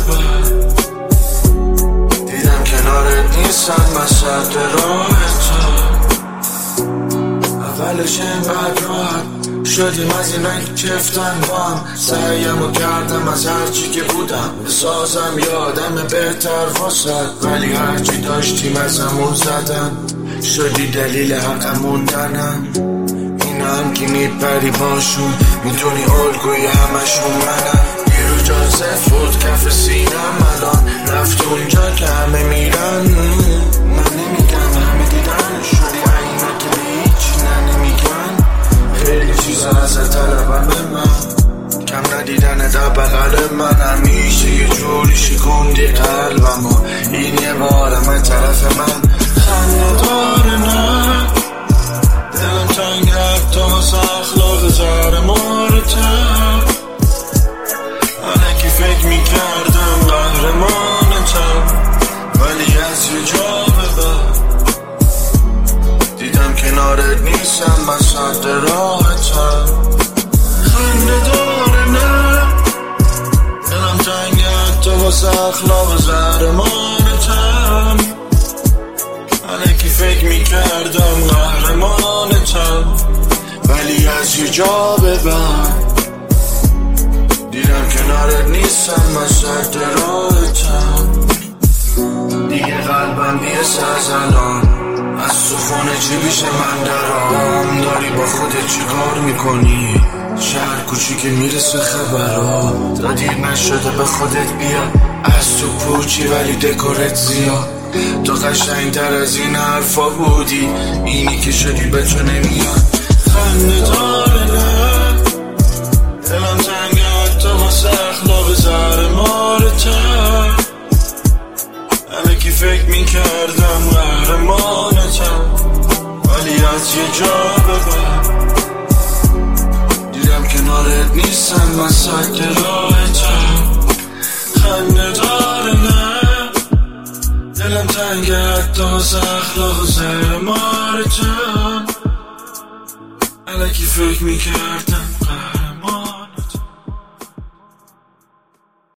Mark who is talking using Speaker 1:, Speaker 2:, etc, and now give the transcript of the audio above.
Speaker 1: بد دیدم کنارت نیستم وسط راهت اولش اینقدر راحت شدیم از اینایی که چفتن با هم سعیمو کردم از هرچی که بودم بسازم یادم بهتر واسد ولی هرچی داشتیم از همون زدن شدی دلیل حق موندنم اینا هم که میپری باشون میتونی الگوی همشون منم بیرو جازف بود کف سینم الان رفت اونجا که همه میرن من نمیگم همه دیدن شدی عینا که به هیچ نمیگن خیلی چیزا از طلبم به من کم ندیدن در بغل من همیشه یه جوری شکوندی قلبم و این یه بارم طرف من خنده داره نه دلم تنگ حتی واسه اخلاق زهر مارتم الکی فکر میکردم قهرمانتم ولی از یه جا به بعد دیدم کنارت نیستم وسط راهتم خنده داره نه دلم تنگ حتی واسه اخلاق زهر مارتم الکی فکر میکردم قهرمانتم ولی از یه جا به بعد دیدم کنارت نیستم وسط راهتم دیگه قلبم بیست از الان از تو خونه چی بیشه من درام داری با خودت چی کار میکنی شهر کوچیک میرسه خبرها تا دیر نشده به خودت بیا از تو پوچی ولی دکورت زیاد تو قشنگتر از این حرفا بودی اینی که شدی به تو نمیاد خنده داره نه دلم تنگ حتی واسه اخلاق زهر مارتم الکی فکر میکردم قهرمانتم ولی از یه جا به بعد دیدم کنارت نیستم وسط راهتم خنده داره نه دلم تنگ حتی واسه اخلاق زهر مارتم الکی فکر میکردم